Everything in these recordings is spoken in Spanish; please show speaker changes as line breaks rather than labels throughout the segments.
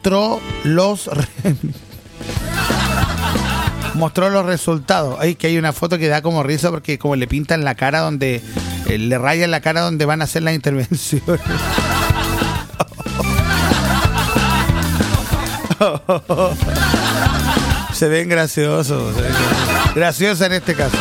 mostró los resultados. Ay, que hay una foto que da como risa porque como le pintan la cara donde le rayan la cara donde van a hacer las intervenciones. Se ven graciosos. Graciosa en este caso.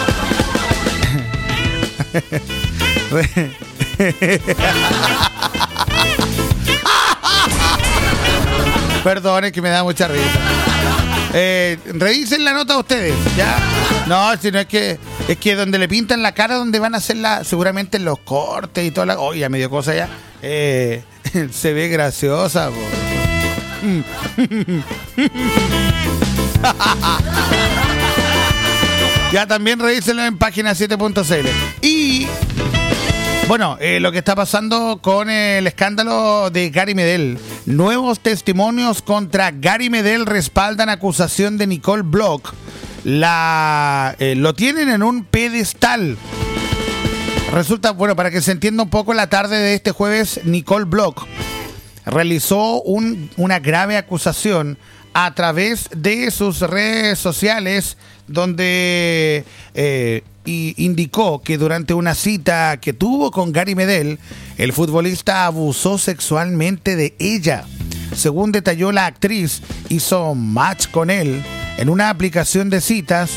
Perdón, es que me da mucha risa. Revisen la nota ustedes, ¿ya? No, sino es que donde le pintan la cara, donde van a hacer seguramente los cortes y toda la... ya me dio cosa ya. Se ve graciosa, po. Ya también revísenlo en página7.cl. Y bueno, lo que está pasando con el escándalo de Gary Medel. Nuevos testimonios contra Gary Medel respaldan acusación de Nicole Bloch. Lo tienen en un pedestal. Resulta, bueno, para que se entienda un poco, la tarde de este jueves, Nicole Bloch realizó una grave acusación a través de sus redes sociales, donde indicó que durante una cita que tuvo con Gary Medel, el futbolista abusó sexualmente de ella. Según detalló la actriz, hizo match con él en una aplicación de citas.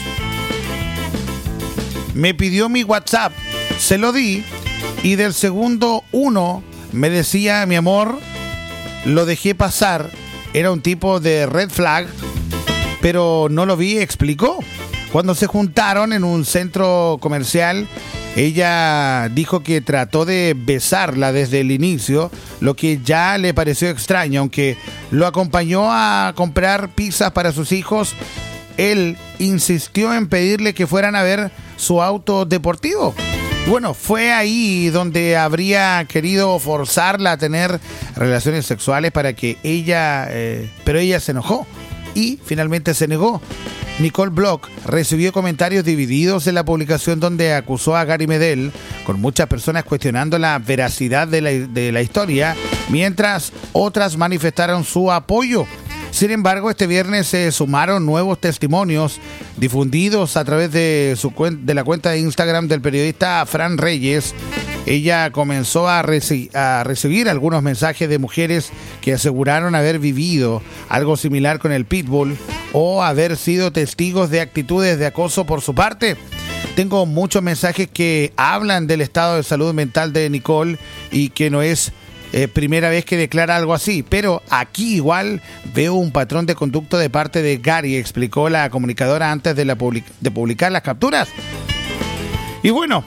Me pidió mi WhatsApp, se lo di, y del segundo 1 me decía, mi amor, lo dejé pasar, era un tipo de red flag, pero no lo vi, explicó. Cuando se juntaron en un centro comercial, ella dijo que trató de besarla desde el inicio, lo que ya le pareció extraño, aunque lo acompañó a comprar pizzas para sus hijos. Él insistió en pedirle que fueran a ver su auto deportivo. Bueno, fue ahí donde habría querido forzarla a tener relaciones sexuales para que ella... pero ella se enojó y finalmente se negó. Nicole Bloch recibió comentarios divididos en la publicación donde acusó a Gary Medel, con muchas personas cuestionando la veracidad de la historia, mientras otras manifestaron su apoyo. Sin embargo, este viernes se sumaron nuevos testimonios difundidos a través de la cuenta de Instagram del periodista Fran Reyes. Ella comenzó a recibir algunos mensajes de mujeres que aseguraron haber vivido algo similar con el pitbull o haber sido testigos de actitudes de acoso por su parte. Tengo muchos mensajes que hablan del estado de salud mental de Nicole y que no es primera vez que declara algo así, pero aquí igual veo un patrón de conducta de parte de Gary, explicó la comunicadora antes de publicar las capturas. Y bueno,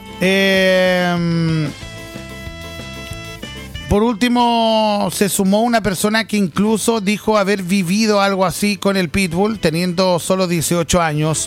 por último se sumó una persona que incluso dijo haber vivido algo así con el pitbull, teniendo solo 18 años.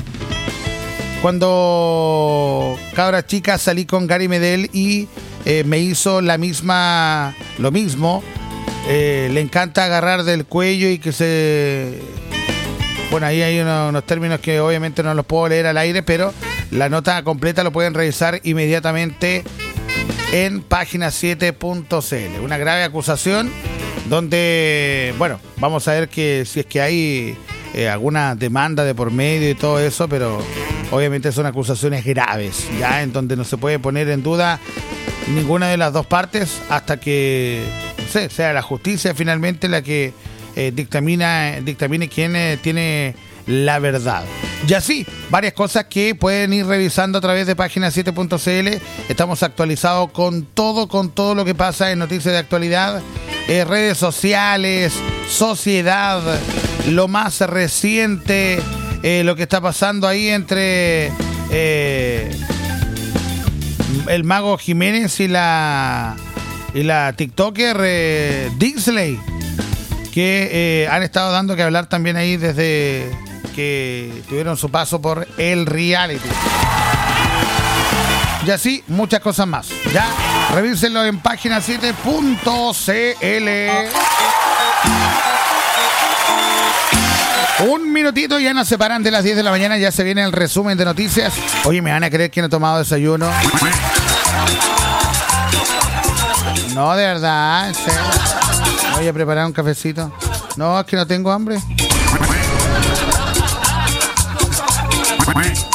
Cuando cabra chica salí con Gary Medel y me hizo lo mismo. Le encanta agarrar del cuello y que se... Bueno, ahí hay unos términos que obviamente no los puedo leer al aire, pero la nota completa lo pueden revisar inmediatamente en página7.cl. Una grave acusación donde, bueno, vamos a ver que si es que hay alguna demanda de por medio y todo eso, pero obviamente son acusaciones graves, ya en donde no se puede poner en duda ninguna de las dos partes hasta que, no sé, sea la justicia finalmente la que dictamine quién tiene la verdad. Y así, varias cosas que pueden ir revisando a través de página7.cl. Estamos actualizados con todo lo que pasa en noticias de actualidad, redes sociales, sociedad, lo más reciente, lo que está pasando ahí entre el Mago Jiménez y la TikToker Dixley, que han estado dando que hablar también ahí desde que tuvieron su paso por el reality. Y así, muchas cosas más. Ya, revísenlo en página7.cl. Un minutito, ya nos separan de las 10 de la mañana, ya se viene el resumen de noticias. Oye, ¿me van a creer que no he tomado desayuno? No, de verdad, ¿en serio? Voy a preparar un cafecito. No, es que no tengo hambre.